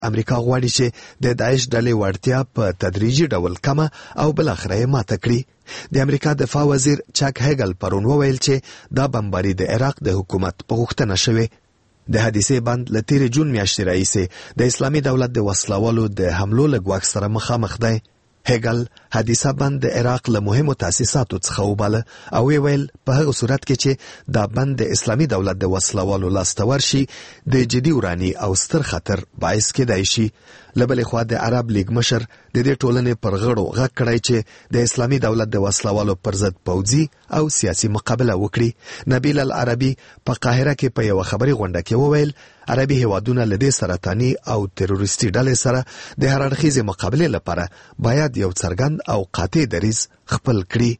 امریکا غواړي چې د داعش ډلې وړتیا په تدریجي ډول کمه او بل اخر یې ماته کړي. د امریکا دفاع وزیر چاک هیګل پرون وویل چې دا بمباري د عراق د حکومت په غوښتنه شوې. د حادثې بند له تیر جون میاشتې راهیسې د اسلامي دولت د وسلوالو د حملو له ګواښ سره مخامخ دی. هیګل حادثه بند د عراق له مهمو تاسیساتو څخه وباله او ویل په هغه صورت کې چې دا بند د اسلامي دولت د وسلوالو لاسته ورشي د جدي وراني او ستر خطر باعث کېدای شي. له بلې خوا د عرب لیگ مشر د دې ټولنې پر غړو غږ کړی چې د اسلامي دولت د وسلوالو پر ضد پوځي او سیاسي مقابله وکړي. نبیل العربي په قاهره کې په یو خبري غونډه کې وویل عربي هیوادونه له دې سرطاني او تروریستي ډلې سره د هر اړخیزې مقابلې لپاره باید یو څرګند او قاطع دریځ خپل کړي.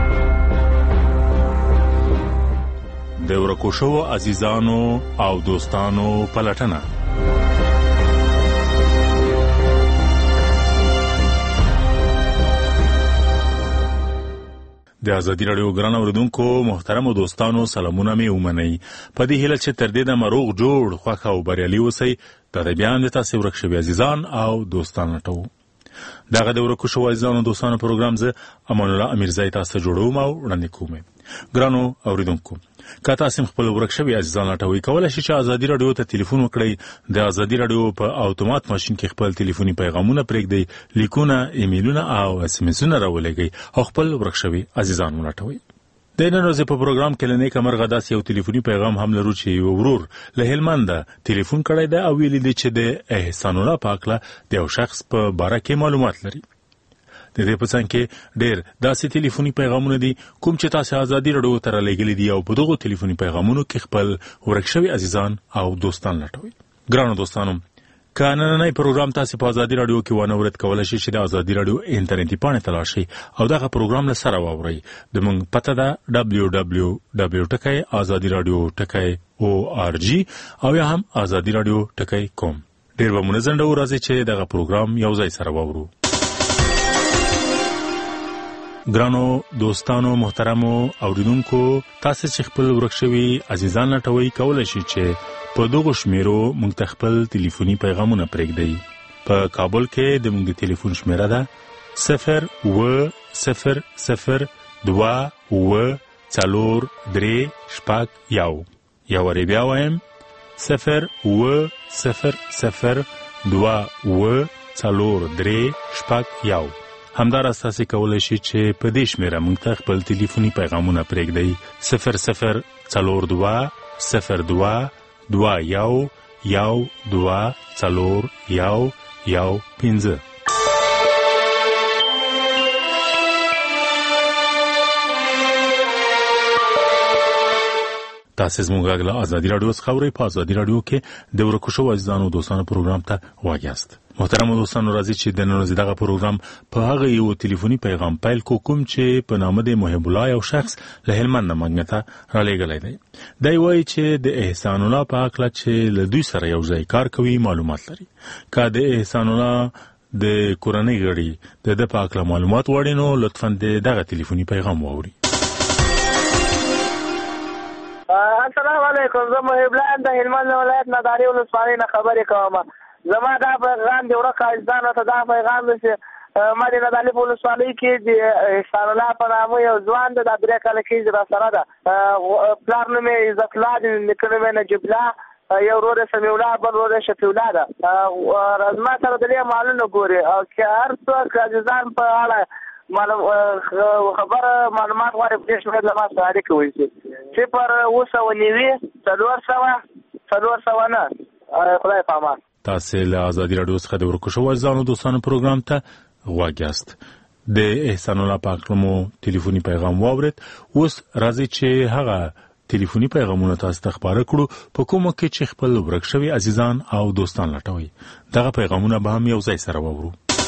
د ورکو شوو عزیزانو او دوستانو پلټنه. د ازادي راډیو ګران اوریدونکو محترم دوستانو سلامونه مې ومنئ. په دې هیله چې تر دې د مروغ جوړ خوښ او بریالي اوسئ. دا د بیان د تاسو ورک شوي عزیزان او دوستان ټو دغه د ورکو شوو عزیزانو او دوستانو پروګرام زه امان الله امیرزای تاسو جوړوم او وړاندې کوم. ګرانو اوریدونکو که تاسو خپل ورک شوي عزیزان ټوي کولای شئ چې ازادي راډیو ته ټلیفون وکړئ. د ازادي راډیو په اتومات ماشين کې خپل ټلیفوني پیغامونه پرېږدئ، لیکونه، ایمیلونه او اس ام اسونه راولېږئ او خپل ورک شوي عزیزان ولټوئ. د نن ورځې په پروګرام کې لنیک مرغه داسې یو ټلیفوني پیغام هم لرو چې یو ورور له هلمند ټلیفون کړی دی او ویلي دی چې د احسان الله پاکله د یو شخص په باره کې معلومات لري. د دې په څنګ کې ډېر داسې ټلیفوني پیغامونه دي کوم چې تاسو ازادي راډیو ته رالیږلي دي او په دغو ټلیفوني پیغامونو کې خپل ورک شوي عزیزان او دوستان لټوئ. ګرانو دوستانو که نننی پروګرام تاسو په ازادي راډیو کې ونه ورد کولای شئ چې د ازادي راډیو انټرنیټي پاڼې ته لاړ شئ او دغه پروګرام له سره واورئ. زموږ پته ده www.azadiradio.org او یا هم azadiradio.com. ډېر به مو نه ځنډوو، راځئ چې دغه پروګرام یو ځای سره واورو. ګرانو دوستانو محترمو اوریدونکو تاسو چې خپل ورک شوي عزیزان لټوئ کولای شئ چې په دغو شمیرو موږ ته خپل ټلیفوني پیغامونه پرېږدئ. په کابل کې د موږ د ټلیفون شمیره ده 0800434 یو وری بیا وایم 0800434 همداراز تاسو کولای شئ چې په دې شمیره موږ ته خپل ټلیفوني پیغامونه پرېږدئ 0022122 تاسو زموږ غږ له ازادي راډیو څخه اورئ. په ازادي راډیو کې د ورکو شوو عزیزانو دوستانو پروګرام ته واګیاست. محترم دوستانو راځي چې د نن ورځې دغه پروګرام په هغه یو ټلیفوني پیغام پیل کوم چې په نامه د محب الله یو شخص له هلمند منګه ته رالیږلی دی. دی وایي چې د احسان الله په هکله چې له دوی سره یو ځای کار کوي معلومات لري. که د احسان الله د کورنۍ غړي د ده په هکله معلومات غواړي نو لطفا دغه ټلیفوني پیغام واوري. السلام علیکم. زه محب الله د هلمند ولایت ناداري ولسوالۍ نه خبرې کوم. زما دا پیغام دی ورک عزیزانو ته دا پیغام دی چې ما د ناداري ولسوالۍ کې د احسان الله په نامه یو ځوان دی، دا 3 کاله کېږي راسره ده. پلار نوم یې عزت الله دی، نیکه نوم یې نجیب الله، یو ورور یې سمیع الله، بل ورور یې شفیع الله ده. زما سره د دې معلومونه ګوري او که هر څوک عزیزان په اړه خبر معلومات غواړي په دې شمېر له ما سره اړیکه ونیسي. 090 خدای په امان. تاسو له ازادي راډیو څخه د ورکو شوو عزیزانو دوستانو پروګرام ته غواګیاست. د احسان الله پاکلمو ټلیفوني پیغام واورید. اوس راځي چې هغه ټلیفوني پیغامونه تاسو ته خبره کړو په کومه کې چې خپل ورک شوي عزیزان او دوستان لټوي. دغه پیغامونه به هم یو ځای سره واورو.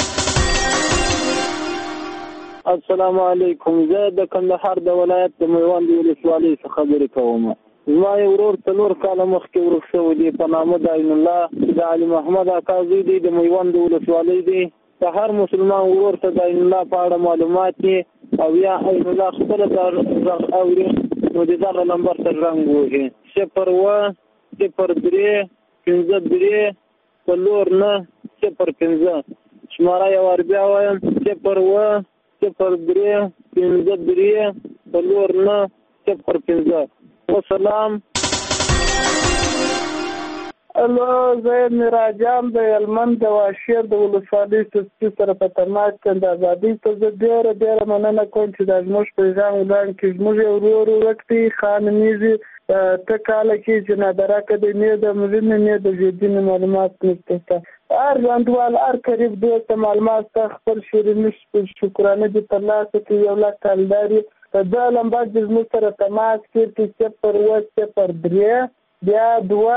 السلام علیکم. زه د کندهار د ولایت د میوند ولسوالۍ څخه خبرې کوم. زما یو ورور 4 کاله مخکې ورک شوی دی په نامه د عین الله د علي محمد اکا زوی دی، د میوند ولسوالۍ دی. که هر مسلمان ورور ته د عین الله په اړه معلومات وي او یا عین الله خپله غږ اوري نو د دغه نمبر ته زنګ ووهي 0103535 049015 شماره یو وار بیا وایم 010353049015 والسلام. الو زه میراجان د هلمند د واشیر د ولسوالۍ سسکي سره په تماس کې د ازادۍ ته زه ډېره مننه کوم چې دا زموږ په پیغام ولاړ کې زموږ یو ورور وکتي خان میزي ته کاله کې چې نادرکه د نه د مزنه نه د جدي معلومات نشته هر ځانوال هر قریب دوست معلومات خپل شیرینی شکرانه دي په لاس کې یو لا کالداري د لمبا د زموږ سره تماس کې چې پر واسطه پر درې بیا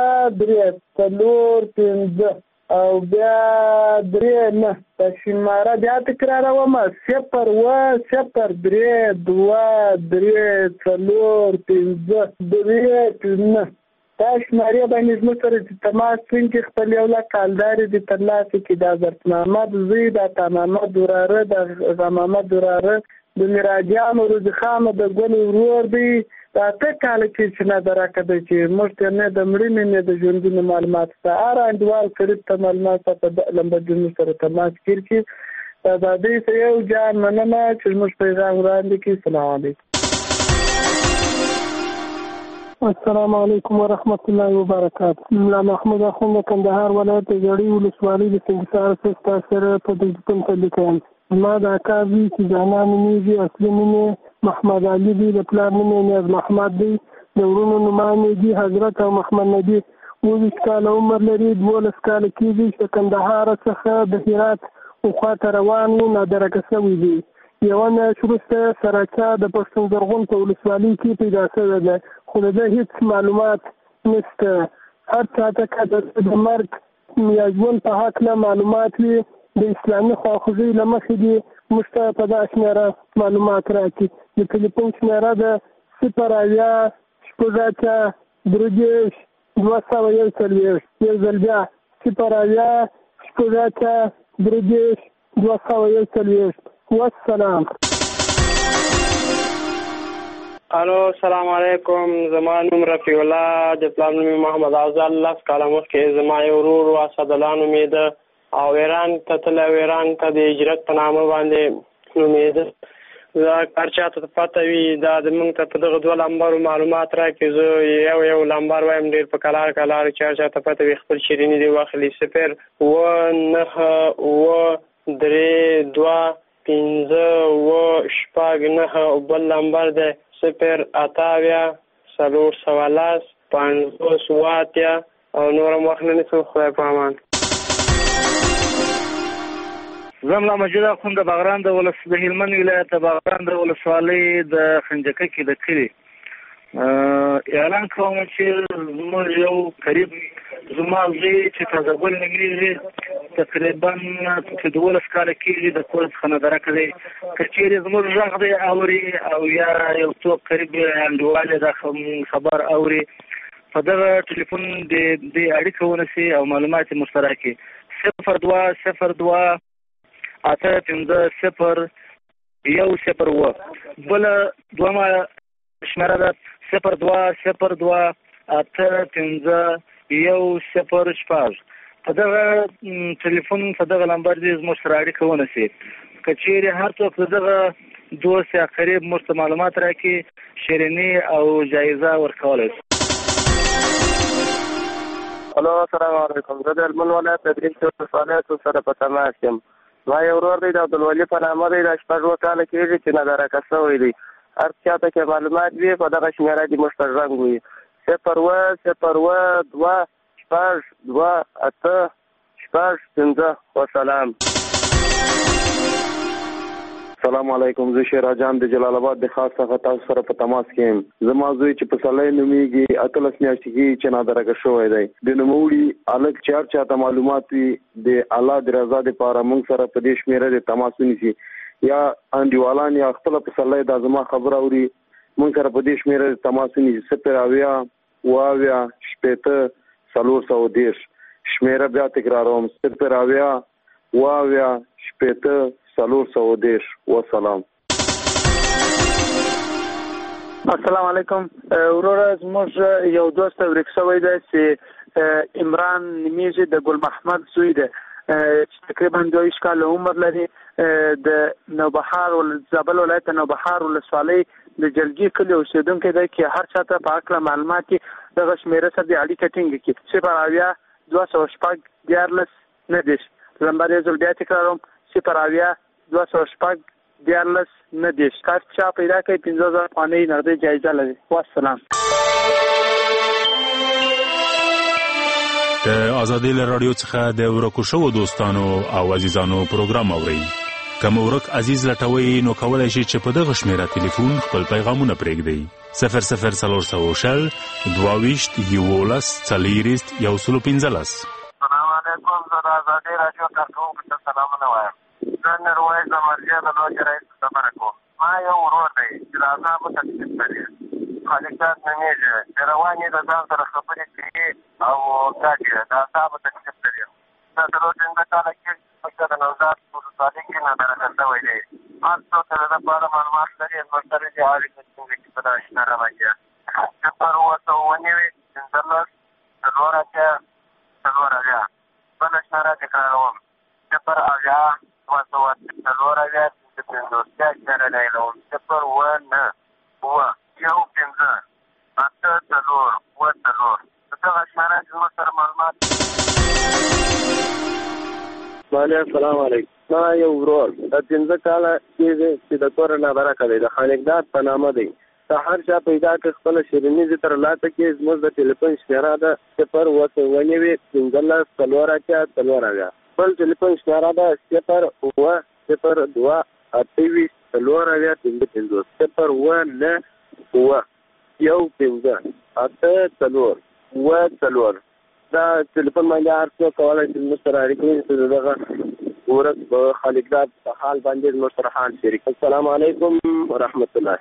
2-3-4-5 او بیا 3 د شماره بیا تکراروم 0-2-3-4-5 دا شماره باندې زموږ سره تماس کې خپل یو لا کالداري د ترلاسه کې د حضرت محمد زوی د محمد دراره د محمد دراره د میراجان روز خان د ګل ورور دی دا ته کال کې چې نه درکده چې مشته نه د مړینې نه د ژوندونو معلومات سره اندوال قریب ته معلومات په لمبه جنو سره تماس کړي دا دې یو جان مننه چې موږ پیغام وړاندې کړي. السلام علیکم. السلام علیکم ورحمت الله وبرکاته. ملا محمود اخوند کندهار ولایت جړی ولسوالۍ د سنگسار څخه سره په دې په لیکم ما دا کاوی چې ځانان میږي اصلي مینه محمد علي دی د پلار مینه نیاز محمد دی د ورونو نومانه دي حضرت محمد نبی 19 کال عمر لري 12 کال کېږي چې کندهار څخه د هرات او خاطر روان نه درکه شوی دی. یو نه شروعه سراچا د پښتون زرغون په ولسوالۍ کې پیدا شوی دی خو د هیڅ معلومات نشته. هر چا ته د مرګ یا ژوند په حق نه معلومات وي د اسلامي خواخوږۍ له مخې دي موږ ته په دا شمېره معلومات راکړي. د ټلیفون شمېره ده 0-8-6-241 یو ځل بیا 0-8-6-241 والسلام. الو السلام علیکم. زما نوم رفیع الله د پلار نوم محمد افضل. لاس کاله مخکې زما یو ورور اسدالله نومېده او ایران ته تل ایران ته د هجرت په نامه باندې نومېده. زه کار چاته پته وي دا د موږ ته په دغه 2 لمبرو معلومات راکړي. زه یو لمبر وایم ډېر په کلار چاته پته وي خپل شیریني دی واخلي 0-9-3-2-5-9 او بل لمبر دی 0-8-4-4-5 او نورم وخت نه نیسم. خدای په امان. زملا مجید اخوند د باغران د هلمند ولایت د باغران د ولسوالۍ د خنجکه کې د کلي اعلان کوم چې زموږ یو قریب زما زوی چې تازه ګل نومېږي تقریبا 12 کاله کېږي د کور څخه نه درکه دی که چېرې زموږ غږ دی اوري او یا یو څوک قریب انډیوال دا خبر اوري په دغه ټلیفون د اړیکه ونیسي او معلومات یې مشترک کړي 02-02-850-101 بل دومره شمېره ده 02-02-850-106 په دغه ټلیفون په دغه نمبر دې زموږ سره اړیکه ونیسي. که چېرې هر څوک دغه دوست یا قریب موږ ته معلومات راکړي شیریني او جایزه ورکولی شي. الو السلام علیکم. زه د هلمند ولایت د دریم ولسوالۍ سره په تماس یم. ما یو ورور دی د عبدالولي په نامه دی د 6 کاله کېږي چې نادرکه شوی دی. هر چاته کې معلومات وي په دغه شمېره دې موږ ته غږ وي 0-2-2-8-5 والسلام. السلام علیکم. زه شیراجان د جلال آباد د خاص څخه تاسو سره په تماس کې یم. زما زوی چې په سلای نومېږي 18 میاشتې کې چې نادرکه شوی دی د نوموړي الګ چار چاته معلومات وي د الله د رضا لپاره موږ سره په دې شمېره د تماس ونیسي یا انډیوالان یا خپل په سلای د زما خبر اوري موږ سره په دې شمېره د تماس ونیسي 0-8-4-4-10 شمېره بیا تکراروم 0-8-4-4-10 والسلام. السلام علیکم. ورور زموږ یو دوست ورک شوی دی چې عمران نمیږي د ګل محمد زوی دی تقریبا 22 کال عمر لري د نوبهار ول زابل ولایت نوبهار ولسوالۍ د جلګي کلی اوسیدونکو دی چې هر چاته په اړه معلومات دغه شمیره سره د اړیکه ټینګ کړي 0 214 نمبر یې زول بیا تکراروم 0 214 کار چا پیدا کوي 15000 افغانۍ نغدي جایزه لري. والسلام. د آزادۍ رادیو څخه د ورکو شوو دوستانو او عزیزانو پروګرام اورئ. کوم ورک عزیز لټوي نو کولای شي چې په دغه شمیره ټلیفون خپل پیغامونه پرېږدئ 00400 22 11 115. السلام علیکم. زه د آزادۍ رادیو کارکوونکو ته سلامونه وایم. زه میرویس د مرګیا د لوی رئیس خبره کوم. ما یو ورور دی چې د عذابو تکلیف لري. خالقات نومیږي چې روان یې د ځان سره خبرې کوي او کاږي د عذابو تکلیف لري. دا څلور پنځه کاله کېږي چې د نوزاد ولسوالۍ کې نادرکه شوی دی. هر څوک د ده په اړه معلومات لري نو سره دې اړیکه ټینګه کړي په دغه اشاره باندې 0 بل اشاره تکراروم 0 السلام علیکم. ما یو ورور د 15 کاله کېږي چې د کور نه برکه دی د خالقداد په نامه دی. هر چا پیدا کړ خپل شیریني دې تر لاته کې زموږ د ټلیفون شمیره ده 0 بل ټلیفون شمیره ده 0 2 28 دا ټلیفون باندې هر څوک کولای شي موږ سره اړیکه ونیسي دغه ورځ په خالقداد په حال باندې موږ سره حال شریک. السلام علیکم ورحمت الله.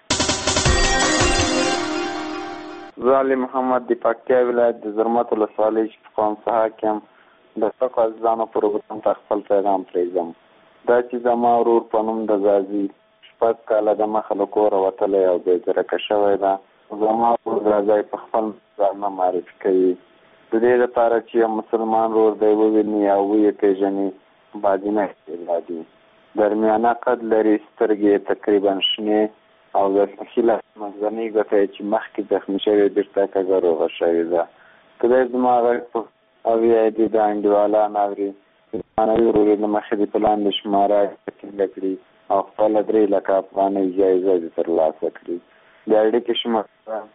زه علي محمد د پکتیا ولایت د زرمت ولسوالۍ قوم څخه کوم. د ټکو ځانو پروګرام ته خپل پیغام پرېږدم. دا چې زما ورور په نوم د غازي 6 کاله د مخه له کوره وتلی او بېدرکه شوی ده. زما ورور غازي په خپل ځان معرفي کوي. د دې لپاره چې یو مسلمان ورور دی وویني او ویې پېژني بادینه استعدادي درمیانه قد لري سترګې تقریبا شنې او د خیله منځنۍ ګوته چې مخکې زخمي شوې بېرته کږه روغه شوې ده. خدای زما غږ او یا دې د انډیوالان اوري معنوي ورور یې د مخې د پلان د شماره ټینګه کړي او خپله 3 لکه افغانۍ جایزه دې ترلاسه کړي. د اړیکې شماره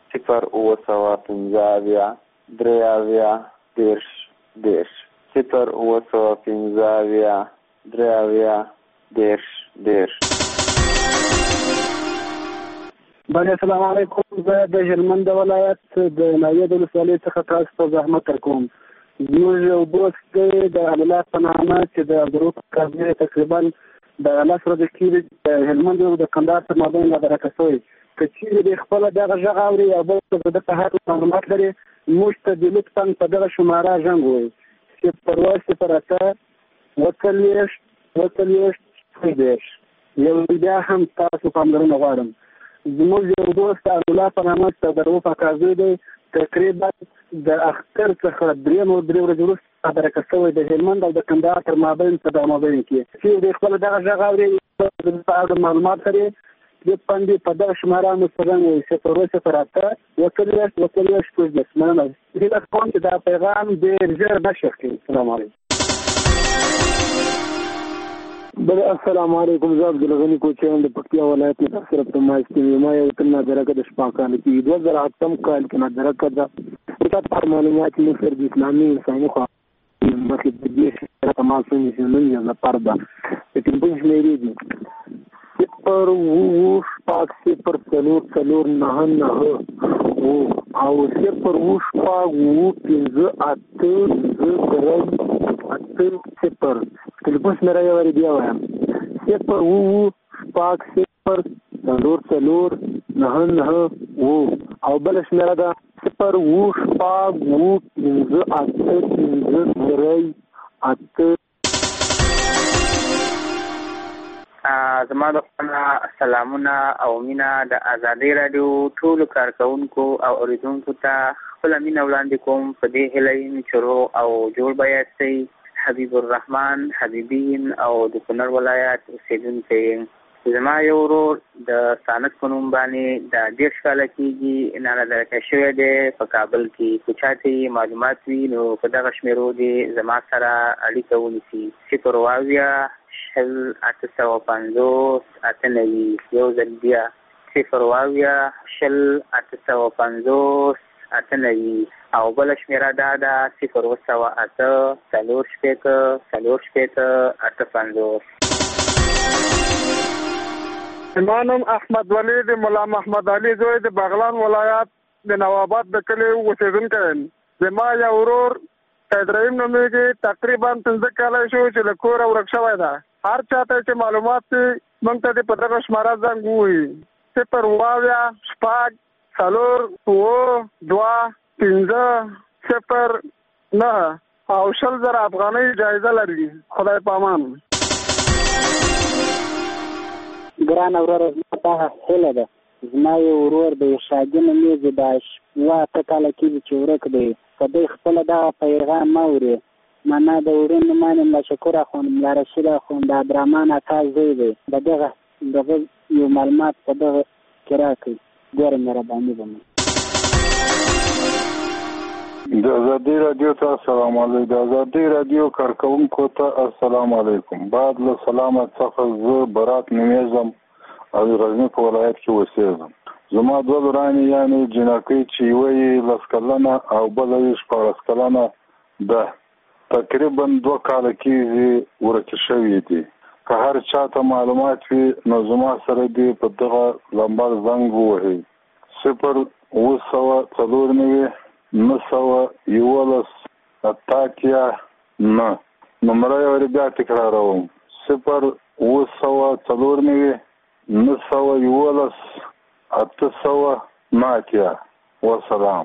0 بله السلام علیکم. زه د هلمند ولایت د ناوید ولسوالۍ څخه تاسو ته زحمت درکوم. زموږ یو دوست دی د الله په نامه چې د عبدالروف کاظمي تقریبا د 10 ورځې کېږي د هلمند او د کندهار تر مابین نادرکه شوی. که چېرې دی خپله دغه غږ اوري او بل څه د ده په هر معلومات لري موږ ته د لطفا په دغه شماره زنګ ووایي 0 یو بیا هم تاسو پاملرنه غواړم. زموږ یو دوست الله په نامه چې د عبدالروف کاظمي دی تقریبا د اختر څخه 3 ورځې وروسته نادرکه شوی د هلمند او د کندهار تر مابین په دغه مابین کې چې دی خپله دغه غږ اوري په اړه معلومات لري د پاندې په دغه شماره مستقیم وي 0 مننه. هیله کوم چې دا پیغام ډېر ژر نشر کړي. السلام علیکم. بله السلام علیکم. زه عبدالغني کوچیان د پکتیا ولایت نه صرف په مایستې ما یو تل نادرکه د شپږ کال کې 2008 کال کې نادرکه ده په معلومات کې سر د اسلامي انساني خو مخکې د دې سره تماس ونیسي نن یې لپاره ده چې ټیمپون شمیرې دي 0 او 0 ټلیفون شمیره یې ورې بیا وایم 0 او بل شمیره ده 0 زما د سلامونه او مینا د آزادۍ رادیو ټولو کارکونکو او اوریدونکو ته خپل مینه وړاندې کوم په دې هیله یم چې روغ او جوړ به یاستئ. حبیب الرحمن حبیبین او د کونړ ولایت اوسېدونکی یم. زما یو ورور د سانت په نوم باندې د 10 کاله کېږي ناله درکه شوی دی په کابل کې. که چاته معلومات وي نو په دغه شمېرو دې زما سره اړیکه ونیسي. 0 شل 850 98 یو ځل بیا 0 شل 850 98 او بل شمیره دا ده 0 8 4 زمانم احمد ولی د مولا محمد علي زوی د بغلان ولایت د نواباد د کلی اوسېدونکی یم. زما یو ورور ابراهیم نومیږي، تقریبا 15 کاله شو چې له کوره ورک شوی ده. هر چاته چې معلومات دي موږ ته د په دغه شماره زنګ ووهي 0 4 2 او 100,000 افغانۍ جایزه لري. خدای پامان. ګرانه وروره زما ته هیله ده. زما یو ورور د شادي نومیږي، د 8 کاله کېږي چې ورک دی. که دوی خپله دغه پیغام مه اوري. معنا د ورور نوم یې ملا شکور اخوند، ملا رشید اخوند، د عبدالرحمن اکا زوی دی. د دغه یو معلومات په دغه کې راکړئ. ګوره مهرباني به مو. د ازادي راډیو ته السلام علیکم. د ازادي راډیو کارکونکو ته السلام علیکم. بعد له سلامت څخه زه برات نومیږم او غزني په ولایت کې اوسېږم. زما 2 لورانې یعنې جنکۍ چې یوه یې 10 کلنه او بله یې 14 کلنه ده. تقریبا 2 کاله کېږي ورکې شوي دي. که هر چاته معلومات وي نو زما سره دې په دغه لمبر زنګ ووهئ 0 911 9 نمره یې بیا تکراروم 0 911 809. والسلام.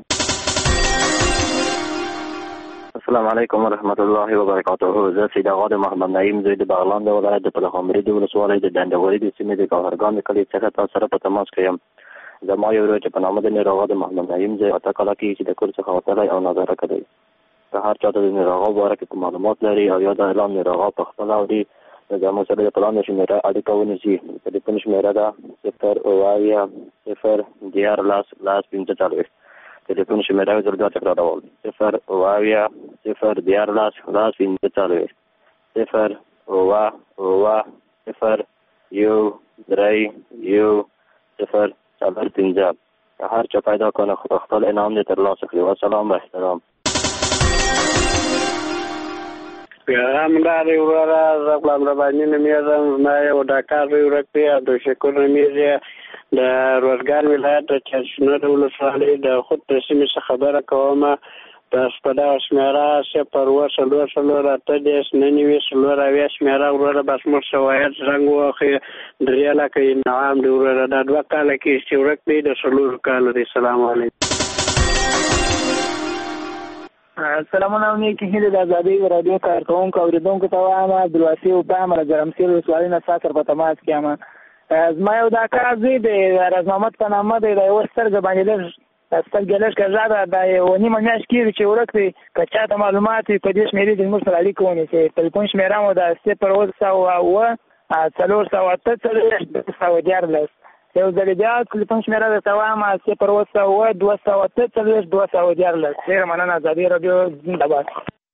السلام علیکم ورحمت الله وبرکاته. زه سید آغا د محمد نعیم زوی د بغلان د ولایت د پلخمري د ولسوالۍ د ډنډوري د سیمې د ګوهرګان د کلي څخه تاسو سره په تماس کې یم. زما یو ورور چې په نامه د نیر آغا د محمد نعیم زوی 8 کاله کېږي چې د کور څخه وتلی او نظاره کړی. که هر چاته د نیر آغا باره کې معلومات لري او یا د اعلان نیر آغا په خپله اوري نو زموږ سره د پلان د شمېره اړیکه ونیسي. ټلیفون شمېره ده 0 0 15 ټلیفون شمېره یې زر بیا تکراروم 0 0 15 0 0 0 هر چا پیدا کنه خپل انعام دې ترلاسه کړي. والسلام و احترام. پیغام لري وروره زه غلام رباني نومیږم. زما یو ډاکټر وی ورک دی عبدالشکور نومیږي د روزګان ولایت د چشمه ولسوالۍ د خود د سیمې څخه خبره کوم. تاسو په دغه شمېره 0 8 9 شمېره وروره بس موږ شواهد زنګ ووهئ 3 لکه انعام دی وروره. دا 2 کاله کې چې ورک دی د 4 کالو دی. السلام علیکم. سلامونه نیکی هیله د ازادي راډیو کارکونکو اوریدونکو ته وایم. عبدالواسي اوبام د جرمسیر ولسوالۍ نه ستا سره په تماس کې یم. زما یو دا کار زوی دی راز محمد په نامه دی. د یوه سترګه باندې سترګې لږ کږه ده. دا یوه نیمه میاشت کېږي چې ورک دی. که چاته معلومات وي په دې شمېرې دې زموږ سره اړیکه ونیسي. ټلیفون شمېره مو ده 0 4 یو ځل بیا ټلیفون شمېره درته وایم 0 2 ډېره مننه. ازادي راډیو زنده‌باد.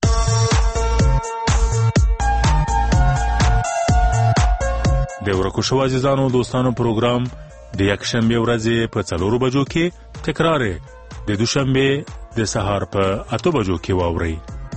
د ورکو شو عزیزانو دوستانو پروګرام د یکشنبه ورځې په 4 بجو کې تکرار د دوشنبه د سهار په 8 بجو کې واوري.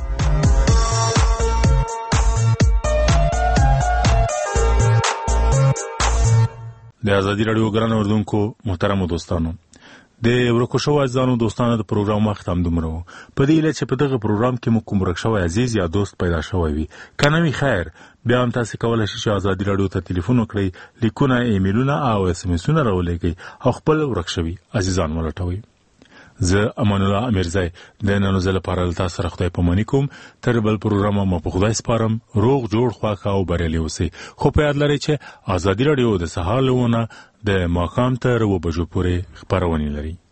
د ازادي راډیو ګران اوردونکو محترمو دوستانو د ورکو شو عزیزانو دوستانو د پروګرام وخت هم دومره و. په دې لچ په دغه پروګرام کې مو کوم ورک شو عزیز یا دوست پیدا شوی وي کنه وی خیر بیا هم تاسو کولای شئ چې ازادي راډیو ته ټلیفون وکړئ، لیکونه، ایمیلونه او اس ام اسونه راولېږئ او خپل ورک شوی عزیزان ولټوئ. زه امان الله امیرزای د نن ورځې لپاره له تاسو سره خدای پاماني کوم. تر بل پروګرام مو په خدای سپارم. روغ جوړ خواخه او بریالي اوسئ. خو په یاد لرئ چې ازادي راډیو د سهار له 9 د ماښام تر 2 بجو پورې خبرونه لري.